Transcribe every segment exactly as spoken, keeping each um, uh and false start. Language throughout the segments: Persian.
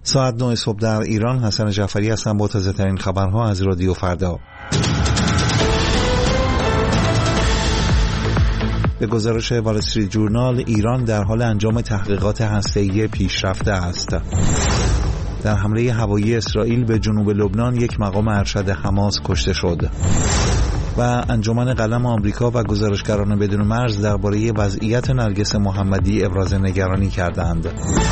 ساعت نه صبح در ایران. حسن جعفری هستم با تازه ترین خبرها از رادیو فردا. به گزارش وال استریت جورنال، ایران در حال انجام تحقیقات هسته‌ای پیشرفته است. در حمله هوایی اسرائیل به جنوب لبنان یک مقام ارشد حماس کشته شد. و انجمن قلم آمریکا و گزارشگران بدون مرز درباره وضعیت نرگس محمدی ابراز نگرانی کردند.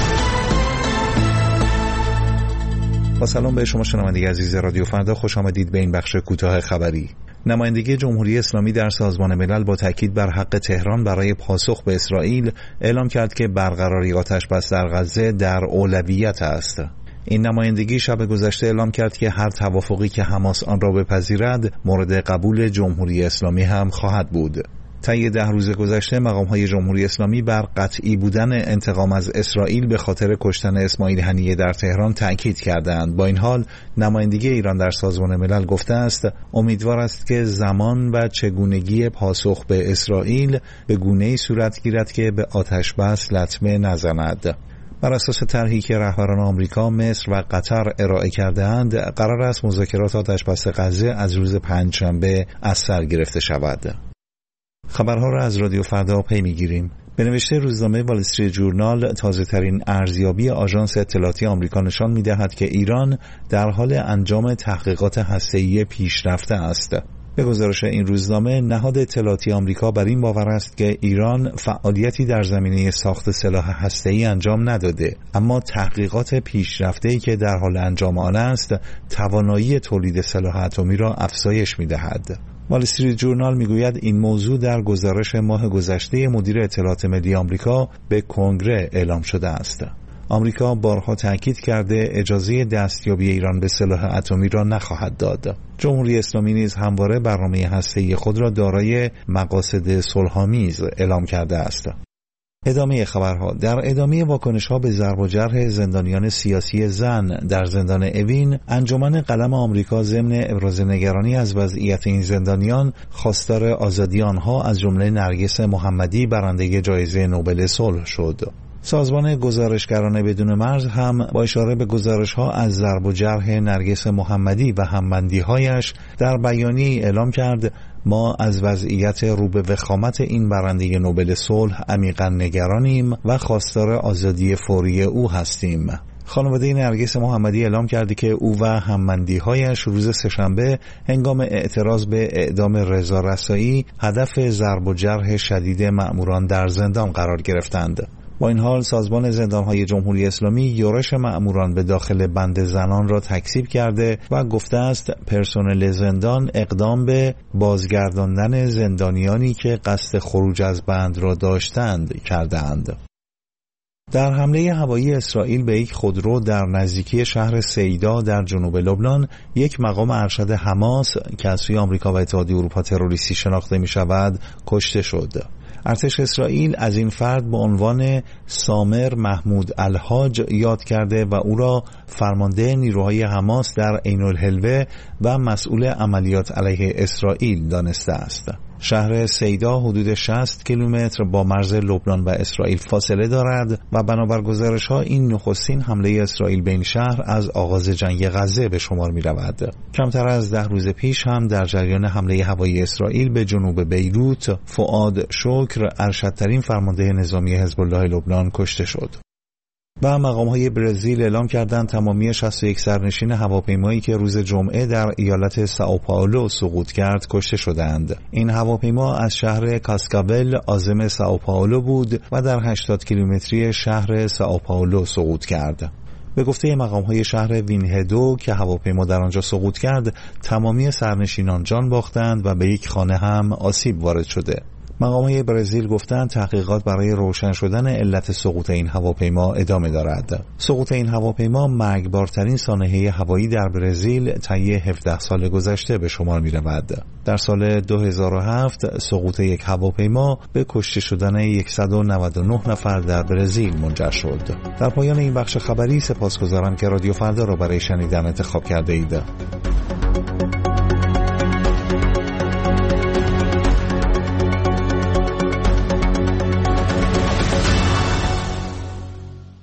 با سلام به شما شنوندگان عزیز رادیو فردا، خوش آمدید به این بخش کوتاه خبری. نمایندگی جمهوری اسلامی در سازمان ملل با تاکید بر حق تهران برای پاسخ به اسرائیل اعلام کرد که برقراری آتش‌بس در غزه در اولویت است. این نمایندگی شب گذشته اعلام کرد که هر توافقی که حماس آن را بپذیرد مورد قبول جمهوری اسلامی هم خواهد بود. طی ده روز گذشته مقام‌های جمهوری اسلامی بر قطعی بودن انتقام از اسرائیل به خاطر کشتن اسماعیل هنیه در تهران تأکید کردند. با این حال نمایندگی ایران در سازمان ملل گفته است امیدوار است که زمان و چگونگی پاسخ به اسرائیل به گونه‌ای صورت گیرد که به آتش‌بس لطمه نزند. بر اساس طرحی که رهبران آمریکا، مصر و قطر ارائه کرده‌اند، قرار است مذاکرات آتش‌بس غزه از روز پنجشنبه از سر گرفته شود. خبرها را از رادیو فردا پی می‌گیریم. به نوشته روزنامه وال استریت جورنال، تازه‌ترین ارزیابی آژانس اطلاعاتی آمریکا نشان می‌دهد که ایران در حال انجام تحقیقات هسته‌ای پیشرفته است. به گزارش این روزنامه، نهاد اطلاعاتی آمریکا بر این باور است که ایران فعالیتی در زمینه ساخت سلاح هسته‌ای انجام نداده، اما تحقیقات پیشرفته‌ای که در حال انجام آن است، توانایی تولید سلاح اتمی را افزایش می‌دهد. وال استریت جورنال میگوید این موضوع در گزارش ماه گذشته مدیر اطلاعات ملی آمریکا به کنگره اعلام شده است. آمریکا بارها تاکید کرده اجازه دستیابی ایران به سلاح اتمی را نخواهد داد. جمهوری اسلامی نیز همواره برنامه هسته‌ای خود را دارای مقاصد صلح‌آمیز اعلام کرده است. ادامه خبرها. در ادامه واکنش‌ها به ضرب و جرح زندانیان سیاسی زن در زندان اوین، انجمن قلم آمریکا ضمن ابراز نگرانی از وضعیت این زندانیان خواستار آزادی آنها از جمله نرگس محمدی برنده جایزه نوبل صلح شد. سازمان گزارشگران بدون مرز هم با اشاره به گزارش‌ها از ضرب و جرح نرگس محمدی و همبندی‌هایش در بیانیه‌ای اعلام کرد ما از وضعیت رو به وخامت این برنده نوبل صلح عمیقاً نگرانیم و خواستار آزادی فوری او هستیم. خانواده نرگس محمدی اعلام کرده که او و همبندی‌هایش روز سه‌شنبه هنگام اعتراض به اعدام رضا رسایی هدف ضرب و جرح شدید مأموران در زندان قرار گرفتند. با این حال سازمان زندان‌های جمهوری اسلامی یورش مأموران به داخل بند زنان را تکذیب کرده و گفته است پرسنل زندان اقدام به بازگرداندن زندانیانی که قصد خروج از بند را داشتند کردند. در حمله هوایی اسرائیل به یک خودرو در نزدیکی شهر سیدا در جنوب لبنان، یک مقام ارشد حماس که از سوی آمریکا و اتحادیه اروپا تروریستی شناخته می شود کشته شد. ارتش اسرائیل از این فرد به عنوان سامر محمود الحاج یاد کرده و او را فرمانده نیروهای حماس در عین الحلوه و مسئول عملیات علیه اسرائیل دانسته است. شهر سیدا حدود شصت کیلومتر با مرز لبنان و اسرائیل فاصله دارد و بنابر گزارش‌ها این نخستین حمله اسرائیل به این شهر از آغاز جنگ غزه به شمار می‌رود. کمتر از ده روز پیش هم در جریان حمله هوایی اسرائیل به جنوب بیروت، فؤاد شکر ارشدترین فرمانده نظامی حزب الله لبنان کشته شد. و مقام‌های برزیل اعلام کردند تمامی شصت و یک سرنشین هواپیمایی که روز جمعه در ایالت سائوپائولو سقوط کرد کشته شدند. این هواپیما از شهر کاسکابل عازم سائوپائولو بود و در هشتاد کیلومتری شهر سائوپائولو سقوط کرد. به گفته مقام‌های شهر وینهدو که هواپیما در آنجا سقوط کرد، تمامی سرنشینان جان باختند و به یک خانه هم آسیب وارد شده. مقامات برزیل گفتند تحقیقات برای روشن شدن علت سقوط این هواپیما ادامه دارد. سقوط این هواپیما مرگبارترین سانحه هوایی در برزیل طی هفده سال گذشته به شمار می رود. در سال دو هزار و هفت سقوط یک هواپیما به کشته شدن صد و نود و نه نفر در برزیل منجر شد. در پایان این بخش خبری سپاسگزارم که رادیو فردا را برای شنیدن انتخاب کرده اید.